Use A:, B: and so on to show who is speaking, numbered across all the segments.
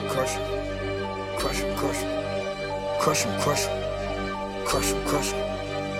A: crush him, crush him, crush him, crush him, crush him, crush him, crush him.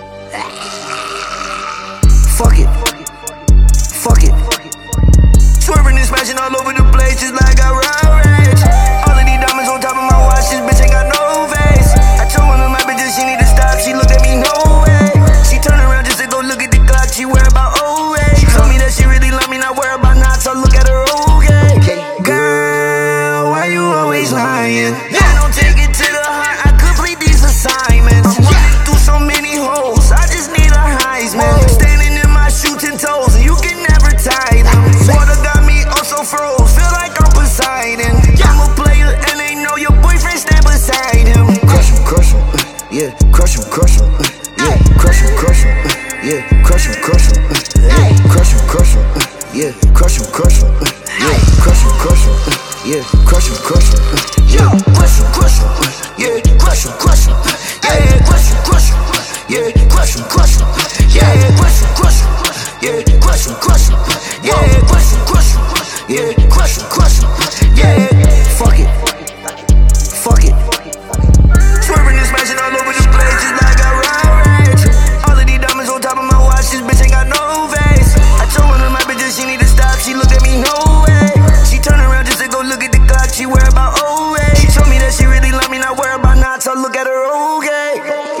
A: Fuck it, fuck it. Swerving and smashing all over the place just like I road rage. All of these diamonds on top of my watch, this bitch ain't got no face. I told one of my bitches she need to stop, she looked at me no way. She turned around just to go look at the clock, she worried about old age. She told me that she really love me, not worry about not, so look at her okay. Girl, why you always lying? I don't take it to the heart, I complete these assignments. I'm running through so many holes, I just need a Heisman. Standing in my shoe 10 toes, and you can never tie them. Water got me also froze, feel like I'm Poseidon. I'm a player and they know your boyfriend stand beside him. Crush him, yeah, crush him, yeah, crush him, yeah, crush him, yeah, crush him, yeah, crush him, yeah, crush him, yeah, crush him, yeah, crush him, yeah, crush him, yeah, crush him, yeah, crush him, yeah, crush him, yeah, crush him, yeah, crush him, yeah, crush him, yeah, fuck it, fuck it. Swerving and smashing all over the place just like I road rage. All of these diamonds on top of my watch, this bitch ain't got no face. I told one of my bitches she need to stop, she looked at me no way. She turned around just to go look at the clock, she worried about old age. She told me that she really love me, not worry about not, so look at her okay.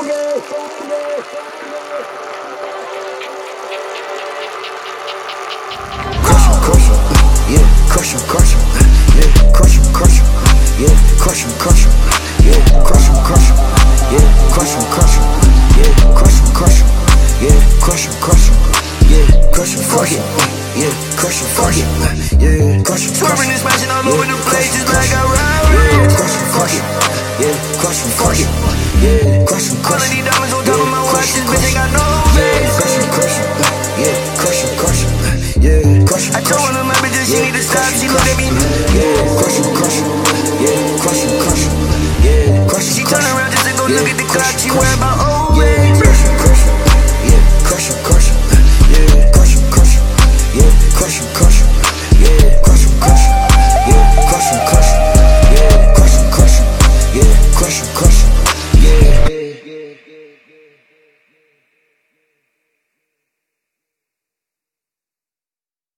A: Crush him, yeah, crush him, yeah, crush him, yeah, crush him, yeah, crush him, yeah, crush him, yeah, crush him, yeah, crush him, yeah, crush him, fuck it, yeah, crush him, fuck it, yeah, crush him, swerving and smashing all over the place just like I road rage. Crush him, fuck it, yeah, crush him, fuck it, yeah, crush him, all of these diamonds on top of my watch, this bitch ain't got no face. Crush him, yeah, crush him, yeah, crush him. I told one of my bitches she need to stop, she looked at me, yeah, crush him, yeah, crush him, yeah, crush him. She turned around just to go look at the clock, she worried about